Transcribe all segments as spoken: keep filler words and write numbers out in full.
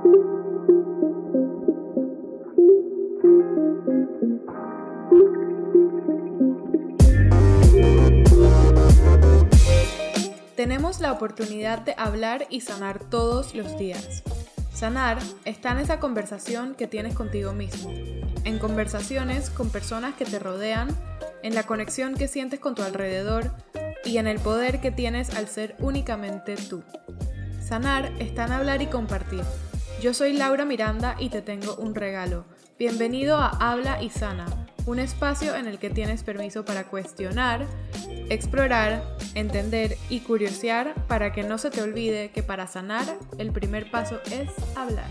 Tenemos la oportunidad de hablar y sanar todos los días. Sanar está en esa conversación que tienes contigo mismo, en conversaciones con personas que te rodean, en la conexión que sientes con tu alrededor y en el poder que tienes al ser únicamente tú. Sanar está en hablar y compartir. Yo soy Laura Miranda y te tengo un regalo. Bienvenido a Habla y Sana, un espacio en el que tienes permiso para cuestionar, explorar, entender y curiosear para que no se te olvide que para sanar el primer paso es hablar.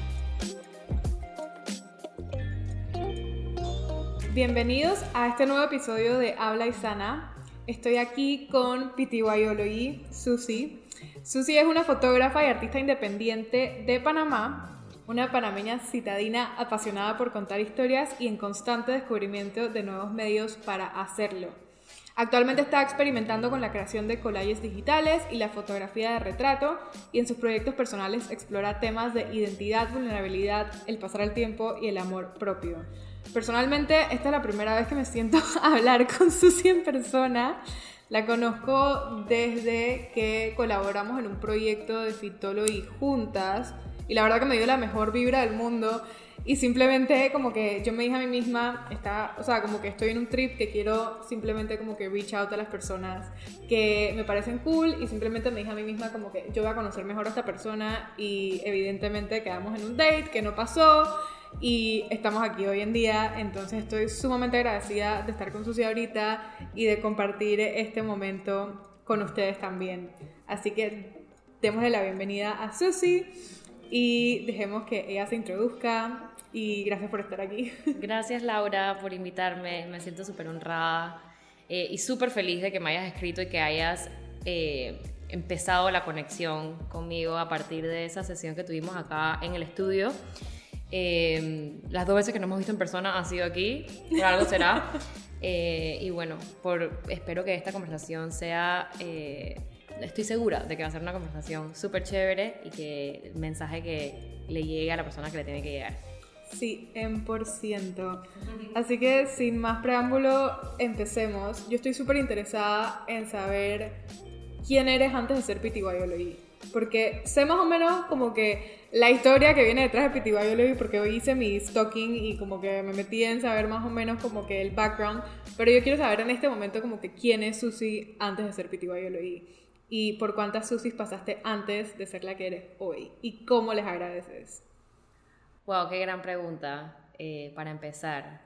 Bienvenidos a este nuevo episodio de Habla y Sana. Estoy aquí con Pitiwayology, Susi. Susi es una fotógrafa y artista independiente de Panamá, una panameña citadina apasionada por contar historias y en constante descubrimiento de nuevos medios para hacerlo. Actualmente está experimentando con la creación de collages digitales y la fotografía de retrato, y en sus proyectos personales explora temas de identidad, vulnerabilidad, el pasar el tiempo y el amor propio. Personalmente, esta es la primera vez que me siento a hablar con Susi en persona. La conozco desde que colaboramos en un proyecto de Fitology juntas, y la verdad que me dio la mejor vibra del mundo. Y simplemente como que yo me dije a mí misma, está, o sea, como que estoy en un trip que quiero simplemente como que reach out a las personas que me parecen cool, y simplemente me dije a mí misma como que yo voy a conocer mejor a esta persona, y evidentemente quedamos en un date que no pasó y estamos aquí hoy en día. Entonces estoy sumamente agradecida de estar con Susi ahorita y de compartir este momento con ustedes también. Así que démosle la bienvenida a Susi y dejemos que ella se introduzca. Y gracias por estar aquí. Gracias, Laura, por invitarme. Me siento súper honrada eh, y súper feliz de que me hayas escrito y que hayas eh, empezado la conexión conmigo a partir de esa sesión que tuvimos acá en el estudio. Eh, las dos veces que nos hemos visto en persona han sido aquí, por algo será. Eh, y bueno, por, espero que esta conversación sea... Eh, estoy segura de que va a ser una conversación súper chévere y que el mensaje que le llegue a la persona que le tiene que llegar. Sí, cien por ciento. Así que sin más preámbulo, empecemos. Yo estoy súper interesada en saber quién eres antes de ser Pitiwayology, porque sé más o menos como que la historia que viene detrás de Pitiwayology, porque hoy hice mi stalking y como que me metí en saber más o menos como que el background, pero yo quiero saber en este momento como que quién es Susi antes de ser Pitiwayology y por cuántas Susis pasaste antes de ser la que eres hoy y cómo les agradeces. Wow, qué gran pregunta. Eh, para empezar,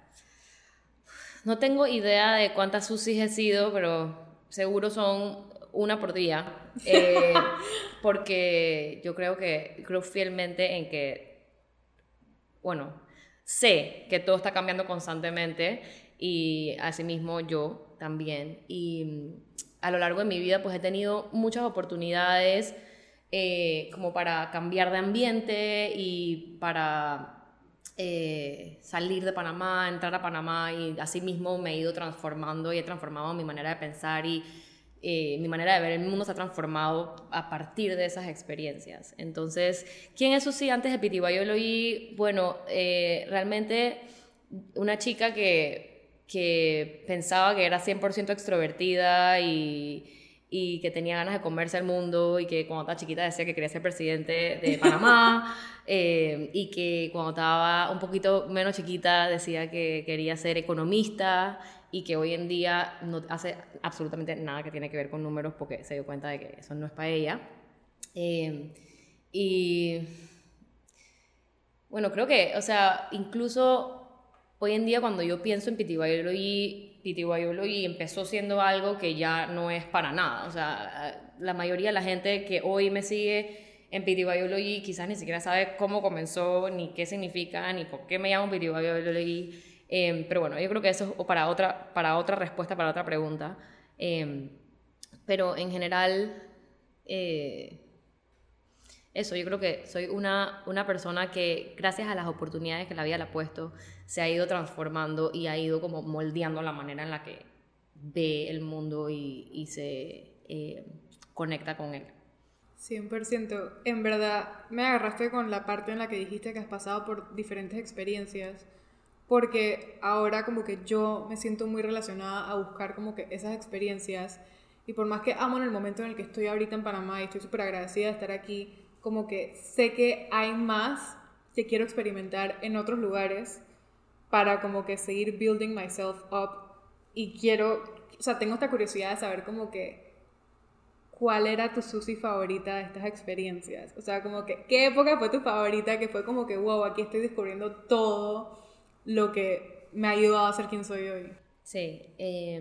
no tengo idea de cuántas Susis he sido, pero seguro son una por día, eh, porque yo creo que creo fielmente en que, bueno, sé que todo está cambiando constantemente y asimismo yo también. Y a lo largo de mi vida pues he tenido muchas oportunidades Eh, como para cambiar de ambiente y para eh, salir de Panamá, entrar a Panamá, y así mismo me he ido transformando y he transformado mi manera de pensar, y eh, mi manera de ver el mundo se ha transformado a partir de esas experiencias. Entonces, ¿quién es Susi antes de Pitiwayology? Bueno, eh, realmente una chica que, que pensaba que era cien por ciento extrovertida y y que tenía ganas de comerse al mundo, y que cuando estaba chiquita decía que quería ser presidente de Panamá, eh, y que cuando estaba un poquito menos chiquita decía que quería ser economista, y que hoy en día no hace absolutamente nada que tiene que ver con números porque se dio cuenta de que eso no es para ella. Eh, y bueno, creo que, o sea, incluso hoy en día cuando yo pienso en Pitiwayology, Pitiwayology empezó siendo algo que ya no es para nada. O sea, la mayoría de la gente que hoy me sigue en Pitiwayology quizás ni siquiera sabe cómo comenzó, ni qué significa, ni por qué me llamo Pitiwayology. Eh, pero bueno, yo creo que eso es para otra, para otra respuesta, para otra pregunta. Eh, pero en general, eh, eso, yo creo que soy una, una persona que, gracias a las oportunidades que la vida le ha puesto, se ha ido transformando y ha ido como moldeando la manera en la que ve el mundo y, y se eh, conecta con él. cien por ciento. En verdad, me agarraste con la parte en la que dijiste que has pasado por diferentes experiencias, porque ahora como que yo me siento muy relacionada a buscar como que esas experiencias, y por más que amo en el momento en el que estoy ahorita en Panamá y estoy súper agradecida de estar aquí, como que sé que hay más que quiero experimentar en otros lugares para como que seguir building myself up, y quiero, o sea, tengo esta curiosidad de saber como que ¿cuál era tu Susi favorita de estas experiencias? O sea, como que, ¿qué época fue tu favorita? Que fue como que, wow, aquí estoy descubriendo todo lo que me ha ayudado a ser quien soy hoy. Sí. Eh,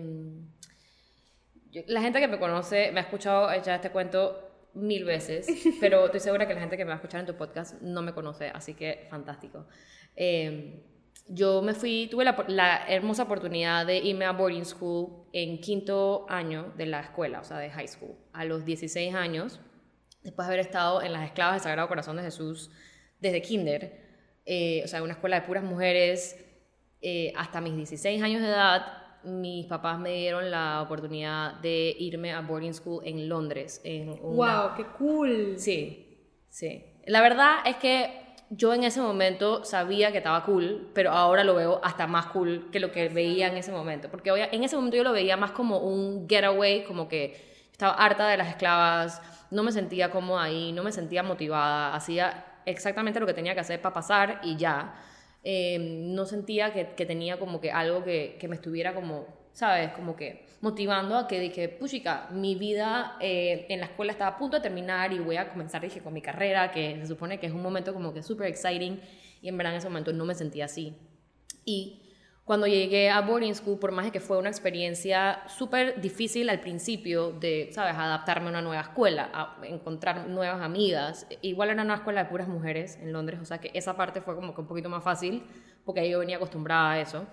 yo, la gente que me conoce me ha escuchado echar este cuento mil veces, pero estoy segura que la gente que me va a escuchar en tu podcast no me conoce, así que fantástico. Eh, yo me fui, tuve la, la hermosa oportunidad de irme a boarding school en quinto año de la escuela, o sea, de high school, a los dieciséis años, después de haber estado en las esclavas del Sagrado Corazón de Jesús desde kinder, eh, o sea, una escuela de puras mujeres, eh, hasta mis dieciséis años de edad. Mis papás me dieron la oportunidad de irme a boarding school en Londres. En una... ¡Wow! ¡Qué cool! Sí, sí. La verdad es que yo en ese momento sabía que estaba cool, pero ahora lo veo hasta más cool que lo que veía en ese momento. Porque en ese momento yo lo veía más como un getaway, como que estaba harta de las esclavas, no me sentía cómoda ahí, no me sentía motivada, hacía exactamente lo que tenía que hacer para pasar y ya. Eh, no sentía que, que tenía como que algo que, que me estuviera como, ¿sabes? Como que motivando a que dije, puchica, mi vida eh, en la escuela estaba a punto de terminar y voy a comenzar, dije, con mi carrera, que se supone que es un momento como que súper exciting, y en verdad en ese momento no me sentía así. Y cuando llegué a boarding school, por más de que fue una experiencia súper difícil al principio de, ¿sabes?, adaptarme a una nueva escuela, a encontrar nuevas amigas. Igual era una escuela de puras mujeres en Londres, o sea que esa parte fue como que un poquito más fácil, porque ahí yo venía acostumbrada a eso.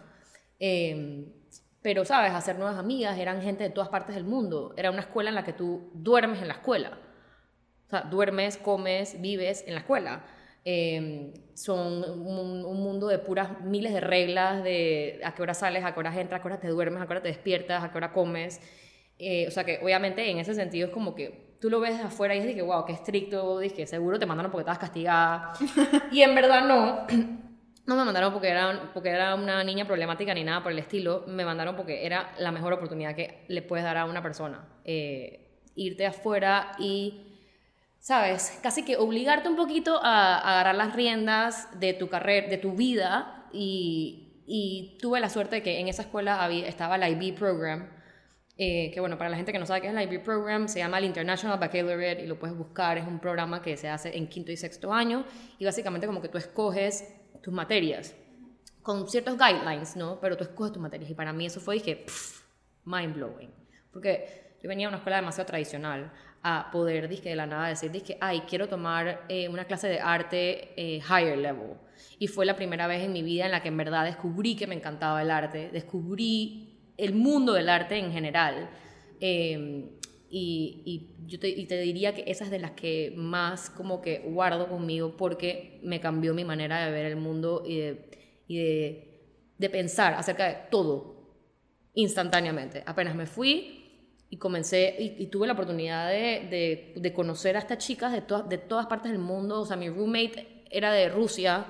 Eh, pero, ¿sabes?, hacer nuevas amigas, eran gente de todas partes del mundo. Era una escuela en la que tú duermes en la escuela. O sea, duermes, comes, vives en la escuela. Eh, son un, un mundo de puras miles de reglas de a qué hora sales, a qué hora entras, a qué hora te duermes, a qué hora te despiertas, a qué hora comes. Eh, o sea que obviamente en ese sentido es como que tú lo ves desde afuera y es de que wow, qué estricto, dije, seguro te mandaron porque estabas castigada. Y en verdad no. No me mandaron porque era, porque era una niña problemática ni nada por el estilo. Me mandaron porque era la mejor oportunidad que le puedes dar a una persona. Eh, irte afuera y, ¿sabes?, casi que obligarte un poquito a, a agarrar las riendas de tu carrera, de tu vida. Y, y tuve la suerte de que en esa escuela había, estaba el I B Program, eh, que bueno, para la gente que no sabe qué es el I B Program, se llama el International Baccalaureate y lo puedes buscar. Es un programa que se hace en quinto y sexto año y básicamente como que tú escoges tus materias con ciertos guidelines, ¿no? Pero tú escoges tus materias y para mí eso fue, dije, pff, mind blowing, porque yo venía a una escuela demasiado tradicional a poder, dije, de la nada decir, dije, ay, quiero tomar eh, una clase de arte eh, higher level. Y fue la primera vez en mi vida en la que en verdad descubrí que me encantaba el arte, descubrí el mundo del arte en general. Eh, y, y yo te, y te diría que esa es de las que más como que guardo conmigo porque me cambió mi manera de ver el mundo y de, y de, de pensar acerca de todo instantáneamente. Apenas me fui y comencé, y, y tuve la oportunidad de, de, de conocer a estas chicas de, to, de todas partes del mundo. O sea, mi roommate era de Rusia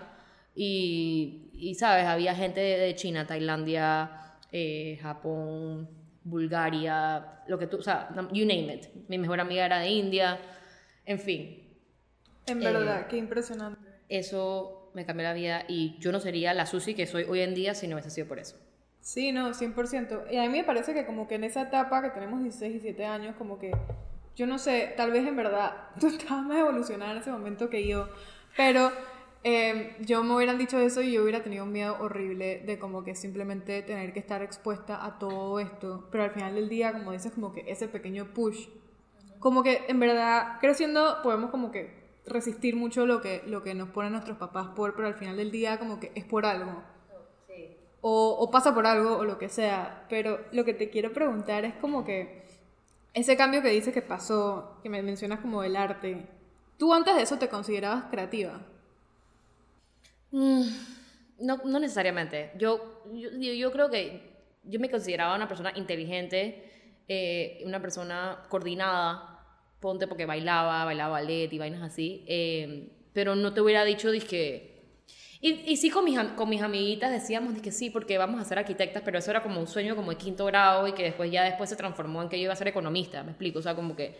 y, y ¿sabes? Había gente de, de China, Tailandia, eh, Japón, Bulgaria, lo que tú, o sea, you name it. Mi mejor amiga era de India, en fin. En verdad, eh, qué impresionante. Eso me cambió la vida y yo no sería la Susi que soy hoy en día si no hubiese sido por eso. Sí, no, cien por ciento. Y a mí me parece que como que en esa etapa que tenemos dieciséis, diecisiete años, como que, yo no sé, tal vez en verdad tú estabas más evolucionada en ese momento que yo, pero eh, yo me hubieran dicho eso y yo hubiera tenido un miedo horrible de como que simplemente tener que estar expuesta a todo esto, pero al final del día, como dices, como que ese pequeño push, como que en verdad creciendo podemos como que resistir mucho lo que, lo que nos ponen nuestros papás por, pero al final del día como que es por algo. O, o pasa por algo o lo que sea, pero lo que te quiero preguntar es como que ese cambio que dices que pasó, que me mencionas como el arte, ¿tú antes de eso te considerabas creativa? Mm, no, no necesariamente. Yo, yo, yo creo que yo me consideraba una persona inteligente, eh, una persona coordinada, ponte porque bailaba, bailaba ballet y vainas así, eh, pero no te hubiera dicho, dizque... Y, y sí, con mis, con mis amiguitas decíamos que sí, porque vamos a ser arquitectas, pero eso era como un sueño como de quinto grado y que después ya después se transformó en que yo iba a ser economista, me explico, o sea, como que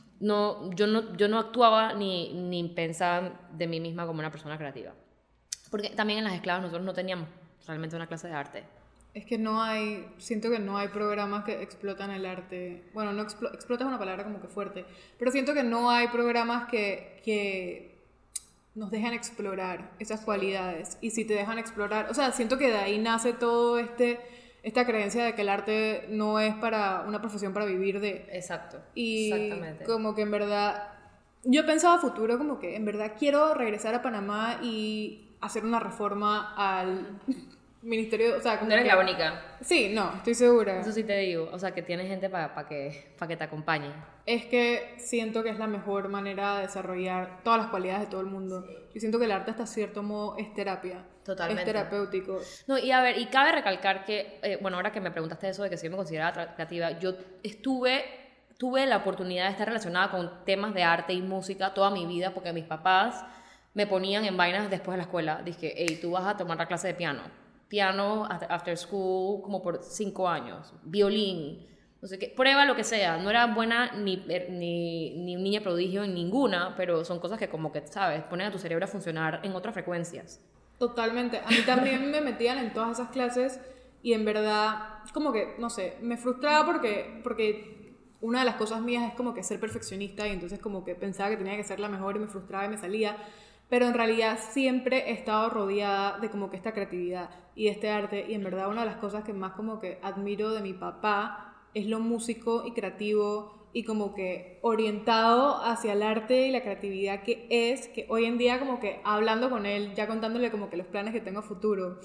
no, yo, no, yo no actuaba ni, ni pensaba de mí misma como una persona creativa. Porque también en las esclavas nosotros no teníamos realmente una clase de arte. Es que no hay, siento que no hay programas que explotan el arte. Bueno, no explo, explota es una palabra como que fuerte, pero siento que no hay programas que... que nos dejan explorar esas cualidades. Y si te dejan explorar, o sea, siento que de ahí nace todo este esta creencia de que el arte no es para una profesión para vivir de. Exacto. Y exactamente. Como que en verdad yo pensaba a futuro como que en verdad quiero regresar a Panamá y hacer una reforma al ministerio, o sea, como no eres que, la única. Sí, no, estoy segura. Eso sí te digo, o sea, que tienes gente para pa que, pa que te acompañe. Es que siento que es la mejor manera de desarrollar todas las cualidades de todo el mundo. Yo siento que el arte hasta cierto modo es terapia. Totalmente. Es terapéutico. No, y a ver, y cabe recalcar que, eh, bueno, ahora que me preguntaste eso de que si yo me consideraba creativa, yo estuve, tuve la oportunidad de estar relacionada con temas de arte y música toda mi vida, porque mis papás me ponían en vainas después de la escuela. Dije, hey, tú vas a tomar la clase de piano. Piano after school como por cinco años. Violín. No sé qué, prueba lo que sea. No era buena ni, ni, ni niña prodigio en ninguna, pero son cosas que como que, ¿sabes? Ponen a tu cerebro a funcionar en otras frecuencias. Totalmente. A mí también me metían en todas esas clases y en verdad, como que, no sé, me frustraba porque, porque una de las cosas mías es como que ser perfeccionista y entonces como que pensaba que tenía que ser la mejor y me frustraba y me salía. Pero en realidad siempre he estado rodeada de como que esta creatividad y este arte y en verdad una de las cosas que más como que admiro de mi papá es lo músico y creativo y como que orientado hacia el arte y la creatividad que es, que hoy en día como que hablando con él, ya contándole como que los planes que tengo a futuro,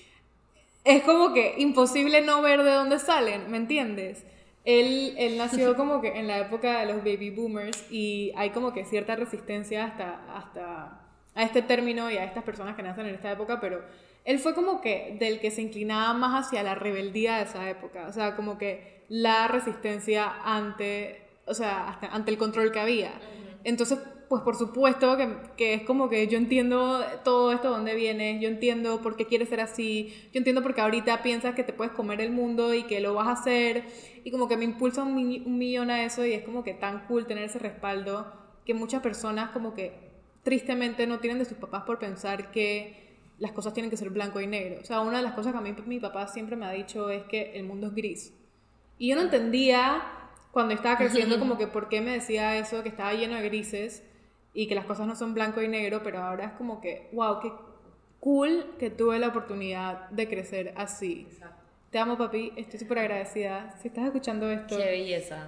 es como que imposible no ver de dónde salen, ¿me entiendes? Él, él nació como que en la época de los baby boomers y hay como que cierta resistencia hasta, hasta a este término y a estas personas que nacen en esta época, pero él fue como que del que se inclinaba más hacia la rebeldía de esa época, o sea, como que la resistencia ante, o sea, hasta ante el control que había. Entonces, pues por supuesto que, que es como que yo entiendo todo esto de dónde viene, yo entiendo por qué quieres ser así, yo entiendo por qué ahorita piensas que te puedes comer el mundo y que lo vas a hacer, y como que me impulsa un, un millón a eso y es como que tan cool tener ese respaldo que muchas personas como que tristemente no tienen de sus papás por pensar que las cosas tienen que ser blanco y negro. O sea, una de las cosas que a mí mi papá siempre me ha dicho es que el mundo es gris. Y yo no entendía cuando estaba creciendo como que por qué me decía eso, que estaba lleno de grises y que las cosas no son blanco y negro, pero ahora es como que, wow, qué cool que tuve la oportunidad de crecer así. Exacto. Te amo, papi, estoy súper agradecida. Si estás escuchando esto. Qué belleza.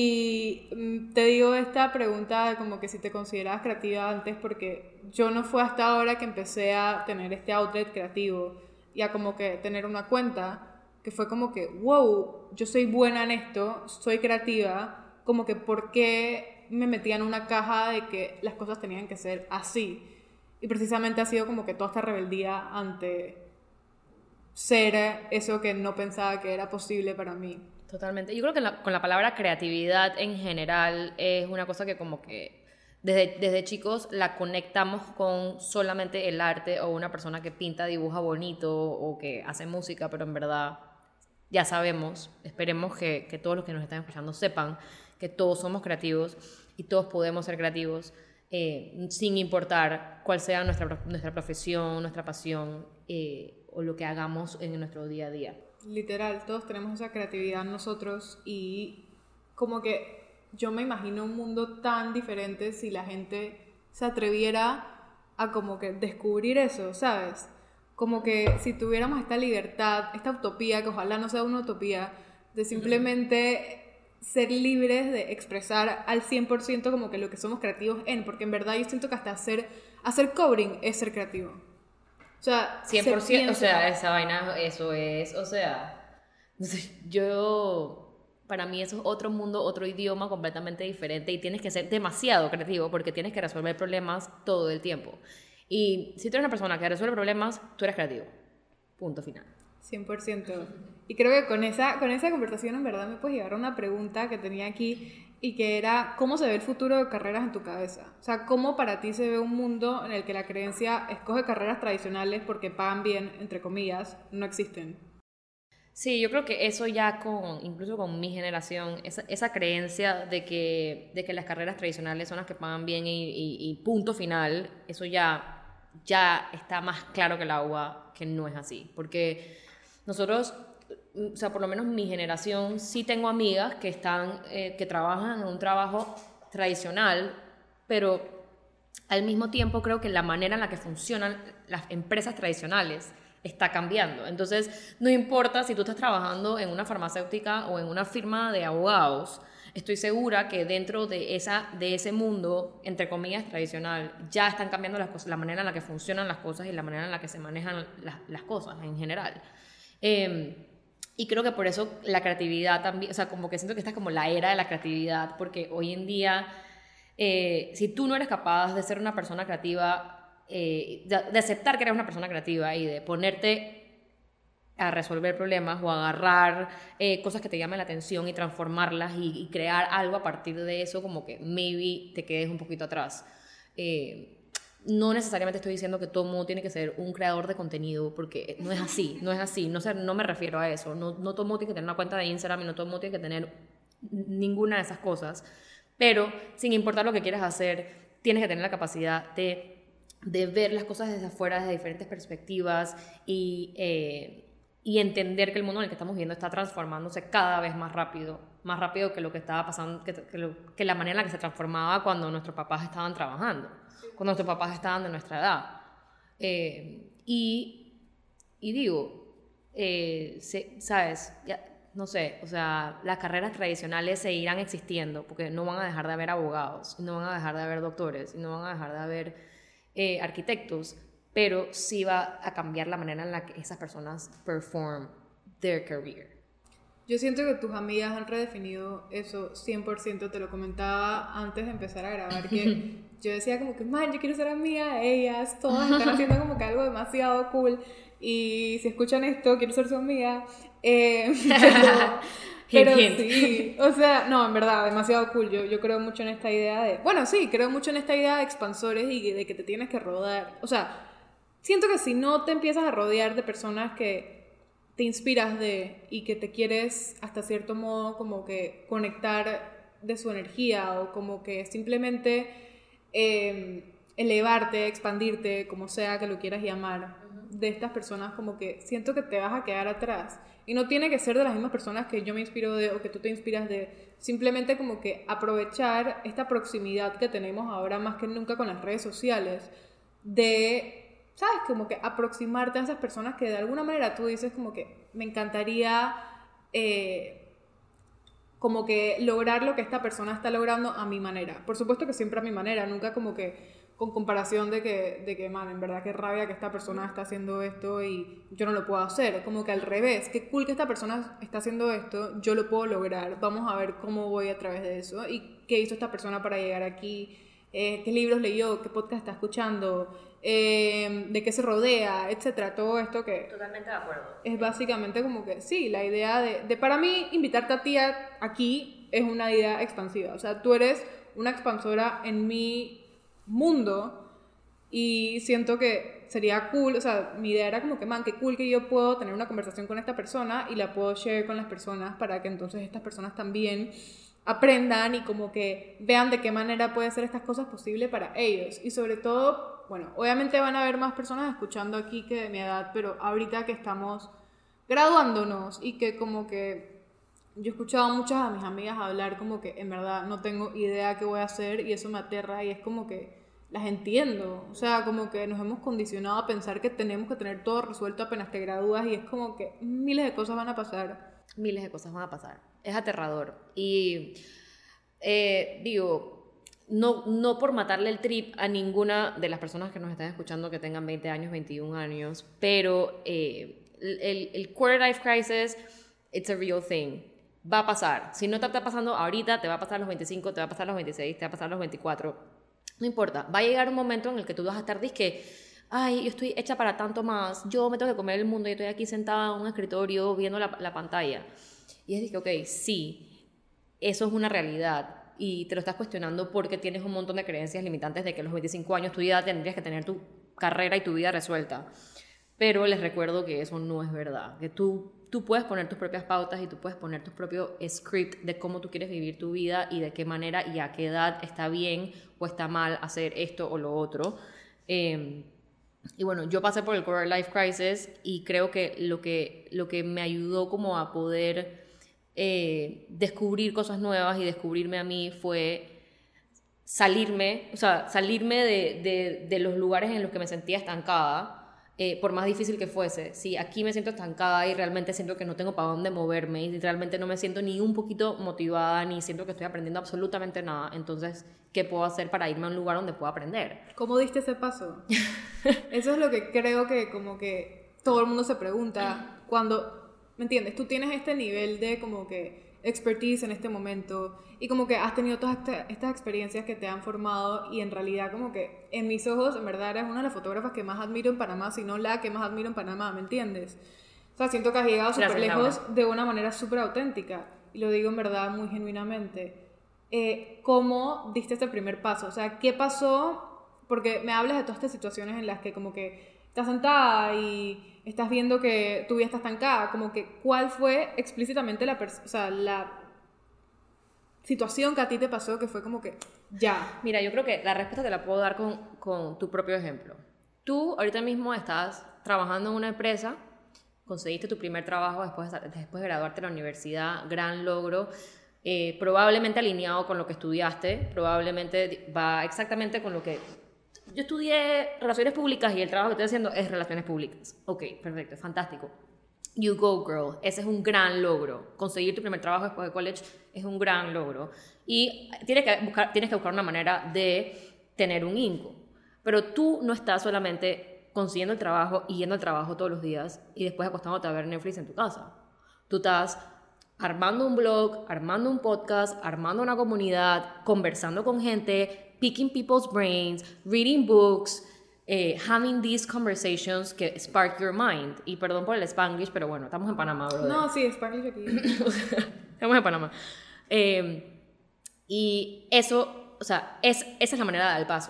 Y mm, te digo esta pregunta de como que si te considerabas creativa antes, porque yo no fue hasta ahora que empecé a tener este outlet creativo y a como que tener una cuenta, que fue como que, wow, yo soy buena en esto, soy creativa, como que por qué me metía en una caja de que las cosas tenían que ser así. Y precisamente ha sido como que toda esta rebeldía ante ser eso que no pensaba que era posible para mí. Totalmente. Yo creo que la, con la palabra creatividad en general es una cosa que como que desde, desde chicos la conectamos con solamente el arte o una persona que pinta, dibuja bonito o que hace música, pero en verdad ya sabemos, esperemos que, que todos los que nos están escuchando sepan que todos somos creativos y todos podemos ser creativos eh, sin importar cuál sea nuestra, nuestra profesión, nuestra pasión eh, o lo que hagamos en nuestro día a día. Literal, todos tenemos esa creatividad en nosotros y como que yo me imagino un mundo tan diferente si la gente se atreviera a como que descubrir eso, ¿sabes? Como que si tuviéramos esta libertad, esta utopía, que ojalá no sea una utopía, de simplemente ser libres de expresar al cien por ciento como que lo que somos creativos en, porque en verdad yo siento que hasta hacer, hacer covering es ser creativo. O sea, cien por ciento, o sea, esa vaina, eso es, o sea, yo, para mí eso es otro mundo, otro idioma completamente diferente y tienes que ser demasiado creativo porque tienes que resolver problemas todo el tiempo. Y si tú eres una persona que resuelve problemas, tú eres creativo. Punto final. cien por ciento. Y creo que con esa, con esa conversación en verdad me puedes llevar a una pregunta que tenía aquí y que era cómo se ve el futuro de carreras en tu cabeza. O sea, cómo para ti se ve un mundo en el que la creencia escoge carreras tradicionales porque pagan bien, entre comillas, no existen. Sí, yo creo que eso ya con, incluso con mi generación, esa, esa creencia de que, de que las carreras tradicionales son las que pagan bien y, y, y punto final, eso ya, ya está más claro que el agua que no es así. Porque nosotros, o sea, por lo menos mi generación, sí tengo amigas que, están, eh, que trabajan en un trabajo tradicional, pero al mismo tiempo creo que la manera en la que funcionan las empresas tradicionales está cambiando. Entonces, no importa si tú estás trabajando en una farmacéutica o en una firma de abogados, estoy segura que dentro de, esa, de ese mundo, entre comillas, tradicional, ya están cambiando las cosas, la manera en la que funcionan las cosas y la manera en la que se manejan las, las cosas en general. Eh, y creo que por eso la creatividad también, o sea, como que siento que esta es como la era de la creatividad, porque hoy en día, eh, si tú no eres capaz de ser una persona creativa, Eh, de, de aceptar que eres una persona creativa y de ponerte a resolver problemas o agarrar eh, cosas que te llamen la atención y transformarlas y, y crear algo a partir de eso, como que maybe te quedes un poquito atrás. Eh, no necesariamente estoy diciendo que todo el mundo tiene que ser un creador de contenido, porque no es así, no es así, no, sé, no me refiero a eso, no, no todo el mundo tiene que tener una cuenta de Instagram y no todo el mundo tiene que tener ninguna de esas cosas, pero sin importar lo que quieras hacer, tienes que tener la capacidad de de ver las cosas desde afuera, desde diferentes perspectivas y, eh, y entender que el mundo en el que estamos viviendo está transformándose cada vez más rápido, más rápido que lo que estaba pasando, que, que, lo, que la manera en la que se transformaba cuando nuestros papás estaban trabajando, cuando nuestros papás estaban de nuestra edad. Eh, y, y digo, eh, se, ¿sabes? Ya, no sé, o sea, las carreras tradicionales seguirán existiendo porque no van a dejar de haber abogados, no van a dejar de haber doctores, no van a dejar de haber Eh, arquitectos, pero sí va a cambiar la manera en la que esas personas perform their career. Yo siento que tus amigas han redefinido eso cien por ciento, te lo comentaba antes de empezar a grabar, que yo decía como que, man, yo quiero ser amiga de ellas, todas están haciendo como que algo demasiado cool, y si escuchan esto, quiero ser su amiga, eh, pero... Pero hint, hint. Sí, o sea, no, en verdad, demasiado cool. Yo, yo creo mucho en esta idea de... Bueno, sí, creo mucho en esta idea de expansores y de que te tienes que rodear. O sea, siento que si no te empiezas a rodear de personas que te inspiras de y que te quieres hasta cierto modo como que conectar de su energía o como que simplemente eh, elevarte, expandirte, como sea que lo quieras llamar, de estas personas, como que siento que te vas a quedar atrás. Y no tiene que ser de las mismas personas que yo me inspiro de o que tú te inspiras de. Simplemente como que aprovechar esta proximidad que tenemos ahora más que nunca con las redes sociales. De, ¿sabes? Como que aproximarte a esas personas que de alguna manera tú dices como que me encantaría eh, como que lograr lo que esta persona está logrando a mi manera. Por supuesto que siempre a mi manera, nunca como que con comparación de que, de que, man, en verdad qué rabia que esta persona está haciendo esto y yo no lo puedo hacer. Como que al revés, qué cool que esta persona está haciendo esto, yo lo puedo lograr. Vamos a ver cómo voy a través de eso y qué hizo esta persona para llegar aquí, eh, qué libros leyó, qué podcast está escuchando, eh, de qué se rodea, etcétera. Todo esto que... Totalmente de acuerdo. Es básicamente como que, sí, la idea de, de para mí, invitarte a ti aquí es una idea expansiva. O sea, tú eres una expansora en mi mundo y siento que sería cool, o sea, mi idea era como que, man, qué cool que yo puedo tener una conversación con esta persona y la puedo share con las personas para que entonces estas personas también aprendan y como que vean de qué manera puede ser estas cosas posible para ellos. Y sobre todo, bueno, obviamente van a haber más personas escuchando aquí que de mi edad, pero ahorita que estamos graduándonos y que como que yo he escuchado a muchas de mis amigas hablar como que en verdad no tengo idea qué voy a hacer y eso me aterra y es como que las entiendo, o sea, como que nos hemos condicionado a pensar que tenemos que tener todo resuelto apenas te gradúas y es como que miles de cosas van a pasar. Miles de cosas van a pasar, es aterrador y eh, digo, no, no por matarle el trip a ninguna de las personas que nos están escuchando que tengan veinte años, veintiún años, pero eh, el, el quarter life crisis, it's a real thing. Va a pasar. Si no te está pasando ahorita, te va a pasar a los veinticinco, te va a pasar a los veintiséis, te va a pasar a los veinticuatro. No importa. Va a llegar un momento en el que tú vas a estar disque, ay, yo estoy hecha para tanto más, yo me tengo que comer el mundo, yo estoy aquí sentada en un escritorio viendo la, la pantalla. Y es disque, ok, sí, eso es una realidad, y te lo estás cuestionando porque tienes un montón de creencias limitantes de que a los veinticinco años tú ya tendrías que tener tu carrera y tu vida resuelta. Pero les recuerdo que eso no es verdad, que tú, tú puedes poner tus propias pautas y tú puedes poner tu propio script de cómo tú quieres vivir tu vida y de qué manera y a qué edad está bien o está mal hacer esto o lo otro. Eh, y bueno, yo pasé por el Quarter Life Crisis y creo que lo que, lo que me ayudó como a poder eh, descubrir cosas nuevas y descubrirme a mí fue salirme, o sea, salirme de, de, de los lugares en los que me sentía estancada. Eh, por más difícil que fuese, si aquí me siento estancada y realmente siento que no tengo para dónde moverme y realmente no me siento ni un poquito motivada ni siento que estoy aprendiendo absolutamente nada, entonces, ¿qué puedo hacer para irme a un lugar donde pueda aprender? ¿Cómo diste ese paso? Eso es lo que creo que como que todo el mundo se pregunta cuando, ¿me entiendes? Tú tienes este nivel de como que expertise en este momento y como que has tenido todas esta, estas experiencias que te han formado y en realidad como que en mis ojos en verdad eres una de las fotógrafas que más admiro en Panamá, si no la que más admiro en Panamá, ¿me entiendes? O sea, siento que has llegado súper lejos de una manera súper auténtica y lo digo en verdad muy genuinamente. Eh, ¿Cómo diste este primer paso? O sea, ¿qué pasó? Porque me hablas de todas estas situaciones en las que como que estás sentada y estás viendo que tu vida está estancada, como que ¿cuál fue explícitamente la, pers- o sea, la situación que a ti te pasó que fue como que ya? Mira, yo creo que la respuesta te la puedo dar con, con tu propio ejemplo. Tú ahorita mismo estás trabajando en una empresa, conseguiste tu primer trabajo después de, después de graduarte de la universidad, gran logro, eh, probablemente alineado con lo que estudiaste, probablemente va exactamente con lo que... Yo estudié Relaciones Públicas y el trabajo que estoy haciendo es Relaciones Públicas. Ok, perfecto, fantástico. You go, girl. Ese es un gran logro. Conseguir tu primer trabajo después de college es un gran logro. Y tienes que buscar, tienes que buscar una manera de tener un income. Pero tú no estás solamente consiguiendo el trabajo y yendo al trabajo todos los días y después acostándote a ver Netflix en tu casa. Tú estás armando un blog, armando un podcast, armando una comunidad, conversando con gente, picking people's brains, reading books, eh, having these conversations que spark your mind. Y perdón por el Spanglish, pero bueno, estamos en Panamá, brother. No, sí, Spanglish aquí. Estamos en Panamá. Eh, y eso, o sea, es, esa es la manera de dar el paso.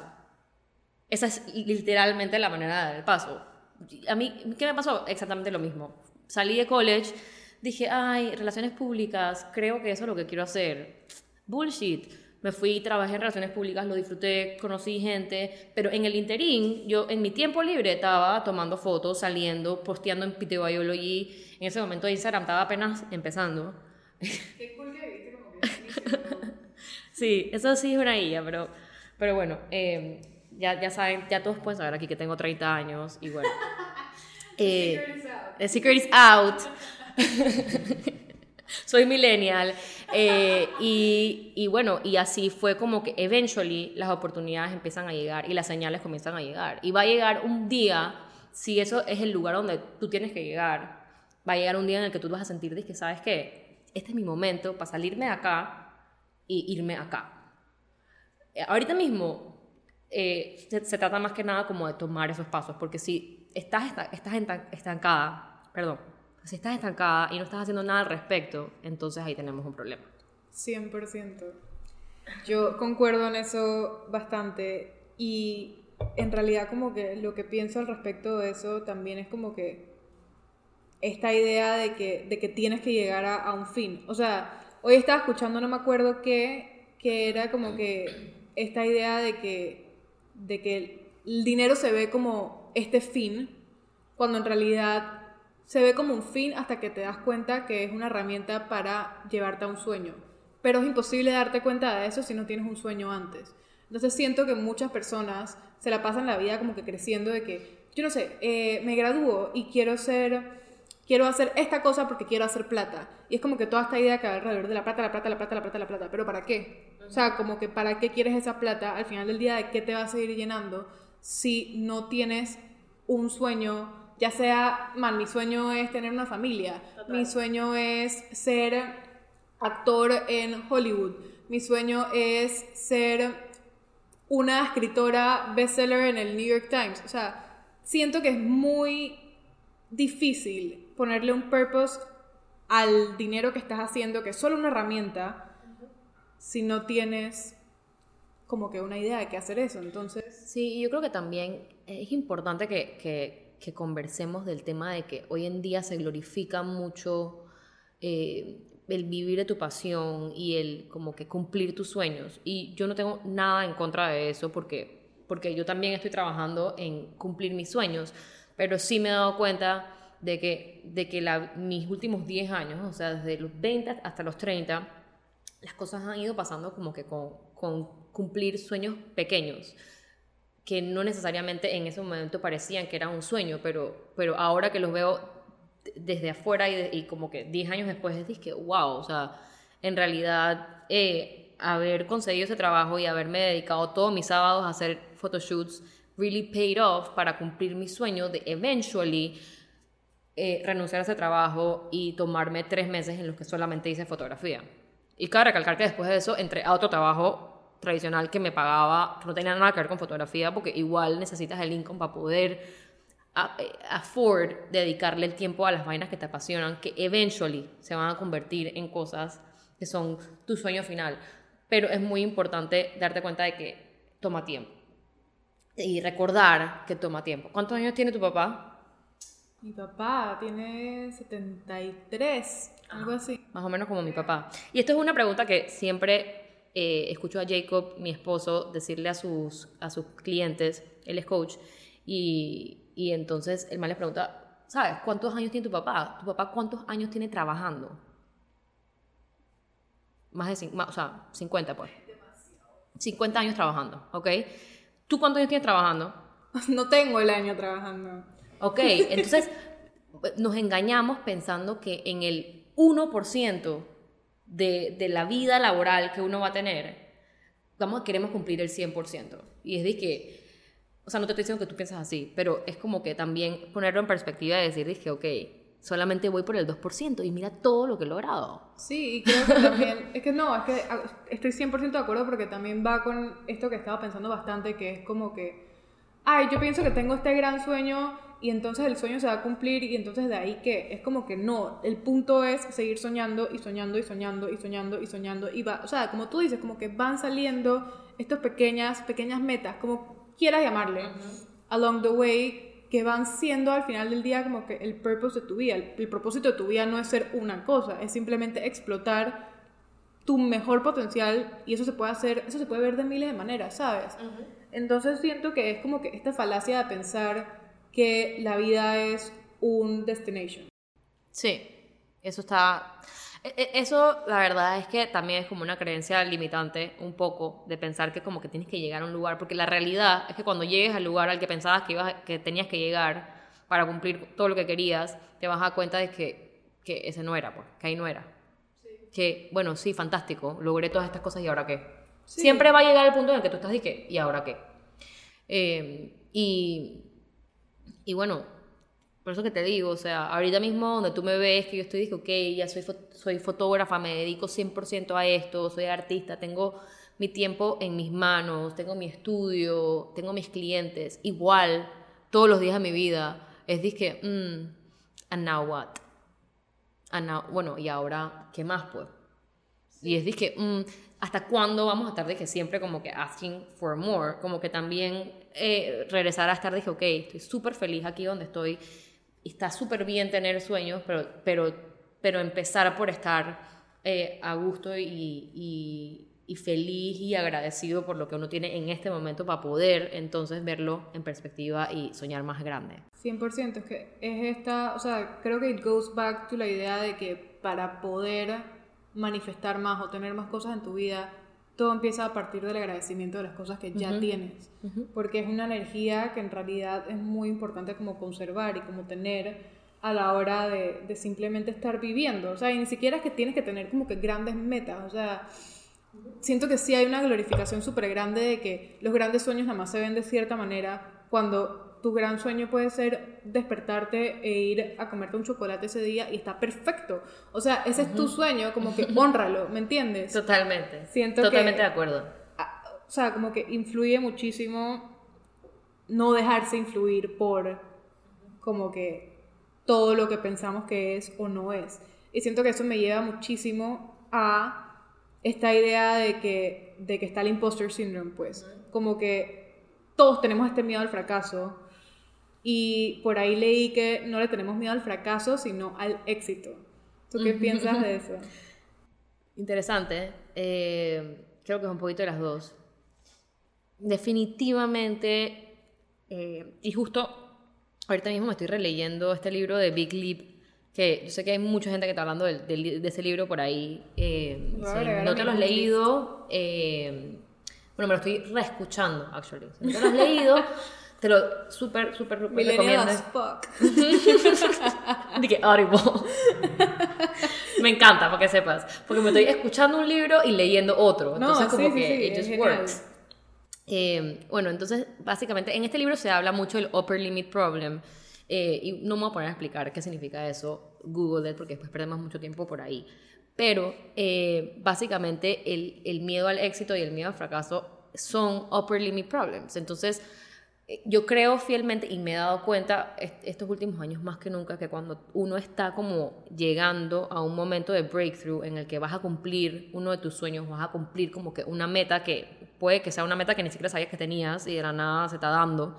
Esa es literalmente la manera de dar el paso. A mí, ¿qué me pasó? Exactamente lo mismo. Salí de college, dije, ay, relaciones públicas, creo que eso es lo que quiero hacer. Bullshit. Me fui, trabajé en relaciones públicas, lo disfruté, conocí gente, pero en el interín, yo en mi tiempo libre estaba tomando fotos, saliendo, posteando en P T Biology. En ese momento Instagram estaba apenas empezando. Qué cool que viste como que... Sí, eso sí es una guía, pero, pero bueno, eh, ya, ya saben, ya todos pueden saber aquí que tengo treinta años y bueno. Eh, the secret is out. Soy millennial. Eh, y, y bueno, y así fue como que eventually las oportunidades empiezan a llegar y las señales comienzan a llegar. Y va a llegar un día, si eso es el lugar donde tú tienes que llegar, va a llegar un día en el que tú vas a sentir que, ¿sabes qué? Este es mi momento para salirme de acá y irme acá. Eh, ahorita mismo eh, se, se trata más que nada como de tomar esos pasos, porque si estás, estás estancada, perdón, si estás estancada y no estás haciendo nada al respecto, entonces ahí tenemos un problema. cien por ciento. Yo concuerdo en eso bastante y en realidad como que lo que pienso al respecto de eso también es como que esta idea de que, de que tienes que llegar a, a un fin. O sea, hoy estaba escuchando, no me acuerdo qué, que era como que esta idea de que, de que el dinero se ve como este fin, cuando en realidad se ve como un fin hasta que te das cuenta que es una herramienta para llevarte a un sueño. Pero es imposible darte cuenta de eso si no tienes un sueño antes. Entonces siento que muchas personas se la pasan la vida como que creciendo de que, yo no sé, eh, me gradúo y quiero ser, quiero hacer esta cosa porque quiero hacer plata. Y es como que toda esta idea que va alrededor de la plata, la plata, la plata, la plata, la plata. ¿Pero para qué? O sea, como que ¿para qué quieres esa plata? Al final del día, ¿de qué te va a seguir llenando si no tienes un sueño? Ya sea, man, mi sueño es tener una familia. Total. Mi sueño es ser actor en Hollywood. Mi sueño es ser una escritora bestseller en el New York Times. O sea, siento que es muy difícil ponerle un purpose al dinero que estás haciendo, que es solo una herramienta, si no tienes como que una idea de qué hacer eso. Entonces, sí, yo creo que también es importante que, que, que conversemos del tema de que hoy en día se glorifica mucho eh, el vivir de tu pasión y el como que cumplir tus sueños, y yo no tengo nada en contra de eso porque, porque yo también estoy trabajando en cumplir mis sueños, pero sí me he dado cuenta de que, de que la, mis últimos diez años, o sea, desde los veinte hasta los treinta, las cosas han ido pasando como que con, con cumplir sueños pequeños, que no necesariamente en ese momento parecían que era un sueño, pero, pero ahora que los veo desde afuera y, de, y como que diez años después, es que wow, o sea, en realidad eh, haber conseguido ese trabajo y haberme dedicado todos mis sábados a hacer photoshoots really paid off para cumplir mi sueño de eventually eh, renunciar a ese trabajo y tomarme tres meses en los que solamente hice fotografía. Y cabe recalcar que después de eso entré a otro trabajo tradicional que me pagaba, que no tenía nada que ver con fotografía, porque igual necesitas el income para poder a, afford dedicarle el tiempo a las vainas que te apasionan, que eventually se van a convertir en cosas que son tu sueño final. Pero es muy importante darte cuenta de que toma tiempo y recordar que toma tiempo. ¿Cuántos años tiene tu papá? Mi papá tiene setenta y tres, algo así. Más o menos como mi papá. Y esto es una pregunta que siempre eh, escucho a Jacob, mi esposo, decirle a sus, a sus clientes. Él es coach. Y, y entonces el man les pregunta, ¿sabes cuántos años tiene tu papá? ¿Tu papá cuántos años tiene trabajando? Más de cincuenta, o sea, cincuenta pues. cincuenta años trabajando, ¿ok? ¿Tú cuántos años tienes trabajando? No tengo el año trabajando. Ok, entonces nos engañamos pensando que en el uno por ciento de, de la vida laboral que uno va a tener, vamos, queremos cumplir el cien por ciento. Y es de que, o sea, no te estoy diciendo que tú piensas así, pero es como que también ponerlo en perspectiva y decir, dije, ok, solamente voy por el dos por ciento y mira todo lo que he logrado. Sí, y creo que también, es que no, es que estoy cien por ciento de acuerdo porque también va con esto que estaba pensando bastante, que es como que, ay, yo pienso que tengo este gran sueño y entonces el sueño se va a cumplir y entonces de ahí que es como que no, el punto es seguir soñando y soñando y soñando y soñando y soñando y va, o sea, como tú dices, como que van saliendo estas pequeñas, pequeñas metas, como quieras llamarle, uh-huh. along the way, que van siendo al final del día como que el purpose de tu vida. El, el propósito de tu vida no es ser una cosa, es simplemente explotar tu mejor potencial y eso se puede hacer, eso se puede ver de miles de maneras, ¿sabes? Uh-huh. Entonces siento que es como que esta falacia de pensar que la vida es un destination. Sí, eso está... Eso, la verdad, es que también es como una creencia limitante, un poco, de pensar que como que tienes que llegar a un lugar, porque la realidad es que cuando llegues al lugar al que pensabas que, ibas, que tenías que llegar para cumplir todo lo que querías, te vas a dar cuenta de que, que ese no era, pues, que ahí no era. Sí. Que, bueno, sí, fantástico, logré todas estas cosas, ¿y ahora qué? Sí. Siempre va a llegar el punto en el que tú estás y que, ¿y ahora qué? Eh, y... Y bueno, por eso que te digo, o sea, ahorita mismo donde tú me ves, que yo estoy, dije, ok, ya soy, fo- soy fotógrafa, me dedico cien por ciento a esto, soy artista, tengo mi tiempo en mis manos, tengo mi estudio, tengo mis clientes, igual, todos los días de mi vida, es dije, mm, and now what? And now, bueno, y ahora, ¿qué más, pues? Sí. Y es dije, mm, ¿hasta cuándo vamos a estar de que siempre como que asking for more? Como que también eh, regresar a estar, dije, ok, estoy súper feliz aquí donde estoy, y está súper bien tener sueños, pero, pero, pero empezar por estar eh, a gusto y, y, y feliz y agradecido por lo que uno tiene en este momento para poder entonces verlo en perspectiva y soñar más grande. cien por ciento, es que es esta, o sea, creo que it goes back to la idea de que para poder manifestar más o tener más cosas en tu vida, todo empieza a partir del agradecimiento de las cosas que ya uh-huh. tienes, uh-huh. porque es una energía que en realidad es muy importante como conservar y como tener a la hora de, de simplemente estar viviendo, o sea, y ni siquiera es que tienes que tener como que grandes metas, o sea, siento que sí hay una glorificación súper grande de que los grandes sueños nada más se ven de cierta manera, cuando tu gran sueño puede ser despertarte e ir a comerte un chocolate ese día y está perfecto. O sea, ese uh-huh. es tu sueño, como que hónralo, ¿me entiendes? Totalmente. Siento Totalmente que, de acuerdo. O sea, como que influye muchísimo no dejarse influir por como que todo lo que pensamos que es o no es. Y siento que eso me lleva muchísimo a esta idea de que, de que está el imposter syndrome, pues. Como que todos tenemos este miedo al fracaso. Y por ahí leí que no le tenemos miedo al fracaso, sino al éxito. ¿Tú qué piensas de eso? Interesante. Eh, creo que es un poquito de las dos. Definitivamente, eh, y justo ahorita mismo me estoy releyendo este libro de Big Leap, que yo sé que hay mucha gente que está hablando de, de, de ese libro por ahí. Eh, si no te lo has leído, eh, bueno, me lo estoy reescuchando, actually. Si no te lo has leído, te lo súper, súper, súper recomiendo. Dije, Audible. Me encanta, para que sepas. Porque me estoy escuchando un libro y leyendo otro. Entonces, no, como sí, que sí, sí, it just works. Eh, bueno, entonces, básicamente, en este libro se habla mucho del Upper Limit Problem. Eh, y no me voy a poner a explicar qué significa eso. Google it, porque después perdemos mucho tiempo por ahí. Pero, eh, básicamente, el, el miedo al éxito y el miedo al fracaso son Upper Limit Problems. Entonces, yo creo fielmente, y me he dado cuenta estos últimos años más que nunca, que cuando uno está como llegando a un momento de breakthrough en el que vas a cumplir uno de tus sueños, vas a cumplir como que una meta que puede que sea una meta que ni siquiera sabías que tenías y de la nada se está dando,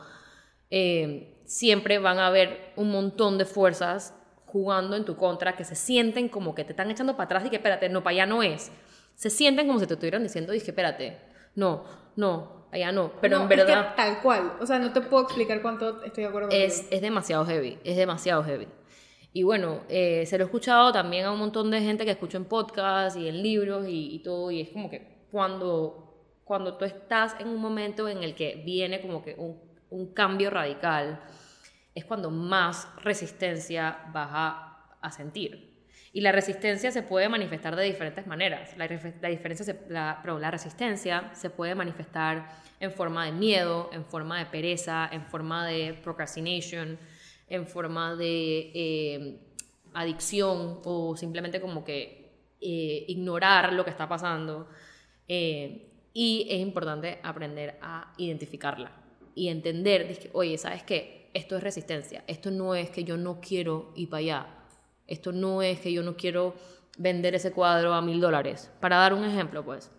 eh, siempre van a haber un montón de fuerzas jugando en tu contra que se sienten como que te están echando para atrás y que espérate, no, para allá no es. Se sienten como si te estuvieran diciendo, dije, espérate, no, no, allá no, pero no, en verdad... Es que tal cual, o sea, no te puedo explicar cuánto estoy de acuerdo con es, es demasiado heavy, es demasiado heavy. Y bueno, eh, se lo he escuchado también a un montón de gente que escucho en podcasts y en libros y, y todo, y es como que cuando, cuando tú estás en un momento en el que viene como que un, un cambio radical, es cuando más resistencia vas a, a sentir. Y la resistencia se puede manifestar de diferentes maneras. La, la, diferencia se, la, perdón, la resistencia se puede manifestar en forma de miedo, en forma de pereza, en forma de procrastination, en forma de eh, adicción o simplemente como que eh, ignorar lo que está pasando. Eh, y es importante aprender a identificarla y entender, dizque, oye, ¿sabes qué? Esto es resistencia. Esto no es que yo no quiero ir para allá. Esto no es que yo no quiero vender ese cuadro a mil dólares. Para dar un ejemplo, pues,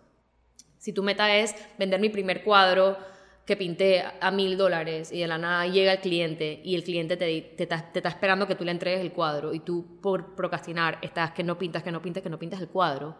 si tu meta es vender mi primer cuadro que pinté a mil dólares y de la nada llega el cliente y el cliente te, te, te, te está esperando que tú le entregues el cuadro y tú por procrastinar estás que no pintas, que no pintas, que no pintas el cuadro,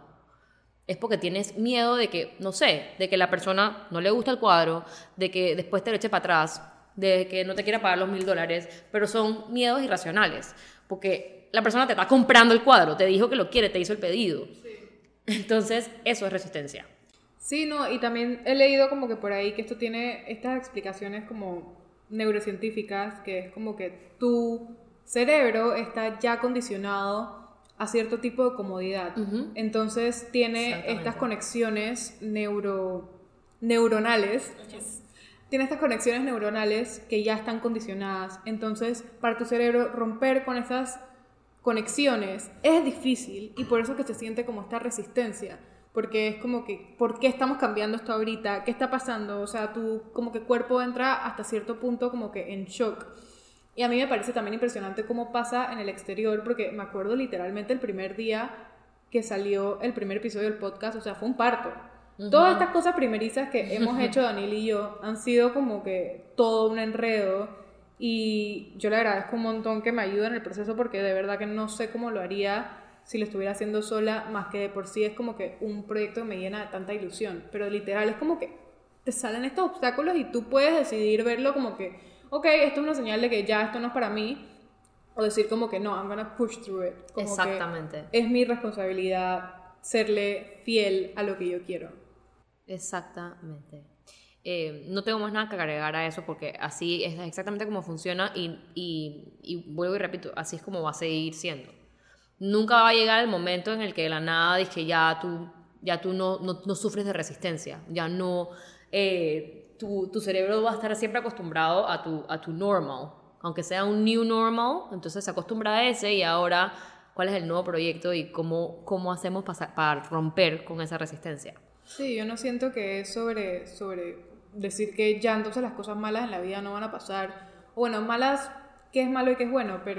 es porque tienes miedo de que, no sé, de que la persona no le gusta el cuadro, de que después te lo eche para atrás, de que no te quiera pagar los mil dólares, pero son miedos irracionales, porque la persona te está comprando el cuadro, te dijo que lo quiere, te hizo el pedido. Sí. Entonces, eso es resistencia. Sí, no, y también he leído como que por ahí que esto tiene estas explicaciones como neurocientíficas, que es como que tu cerebro está ya condicionado a cierto tipo de comodidad. Uh-huh. Entonces, tiene estas conexiones neuro, neuronales. Yes. Tiene estas conexiones neuronales que ya están condicionadas. Entonces, para tu cerebro romper con esas conexiones es difícil y por eso que se siente como esta resistencia, porque es como que, ¿por qué estamos cambiando esto ahorita? ¿Qué está pasando? O sea, tu como que cuerpo entra hasta cierto punto como que en shock. Y a mí me parece también impresionante cómo pasa en el exterior, porque me acuerdo literalmente el primer día que salió el primer episodio del podcast, o sea, fue un parto. Uh-huh. Todas estas cosas primerizas que hemos hecho Daniel y yo han sido como que todo un enredo. Y yo le agradezco un montón que me ayude en el proceso porque de verdad que no sé cómo lo haría si lo estuviera haciendo sola, más que de por sí es como que un proyecto que me llena de tanta ilusión. Pero literal es como que te salen estos obstáculos y tú puedes decidir verlo como que, ok, esto es una señal de que ya esto no es para mí, o decir como que no, I'm gonna push through it. Como exactamente. Que es mi responsabilidad serle fiel a lo que yo quiero. Exactamente. Eh, no tengo más nada que agregar a eso porque así es exactamente como funciona y, y, y vuelvo y repito, así es como va a seguir siendo. Nunca va a llegar el momento en el que de la nada dices que ya tú, ya tú no, no, no sufres de resistencia, ya no, eh, tu, tu cerebro va a estar siempre acostumbrado a tu, a tu normal, aunque sea un new normal, entonces se acostumbra a ese y ahora cuál es el nuevo proyecto y cómo, cómo hacemos para, para romper con esa resistencia. Sí, yo no siento que es sobre, sobre decir que ya entonces las cosas malas en la vida no van a pasar. O bueno, malas, qué es malo y qué es bueno, pero